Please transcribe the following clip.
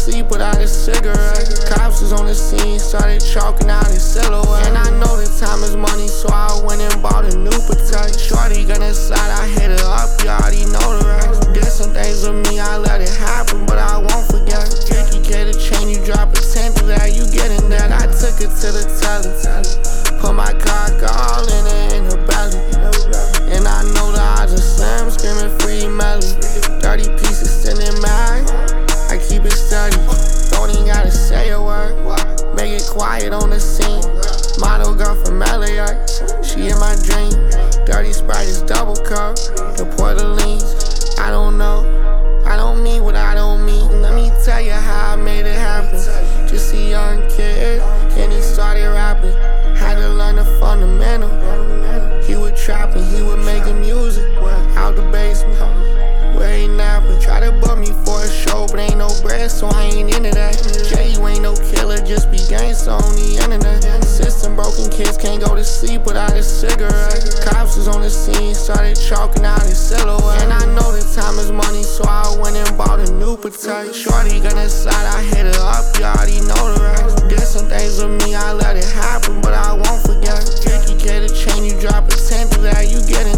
sleep without a cigarette. Cops was on the scene, started chalking out his silhouette. And I know that time is money, so I went and bought a new Patek. Shorty gonna slide, I hit her up, you already know the rest. Did some things with me, I let it happen, but I won't forget. 50K the chain, you drop a 10 to that, you getting that. I took it to the telly, put my cock all in her belly. And I know the odds are slim, screaming free melody. 30 pieces sitting mad, I keep it steady. Don't even gotta say a word, make it quiet on the scene. Model girl from LAX, she in my dream. Dirty Sprite is double cup, the Port Orleans. I don't know, I don't mean what I don't mean. Let me tell you how I made it happen. Just a young kid, and he started rapping. Had to learn the fundamental. He was trapping, he was making music out the basement where he napping. Try to book me for a show, but ain't no bread, so I ain't into that. Jay, you ain't no killer, just be gangsta on the internet. System broken, kids can't go to sleep without a cigarette. Cops was on the scene, started chalking out his silhouette. And I know that time is money, so I went and bought a new Patek. Shorty gonna slide, I hit her up, you already know the rest. Did some things with me, I let it happen, but I won't forget. 50K the chain, you drop a 10 to that, you getting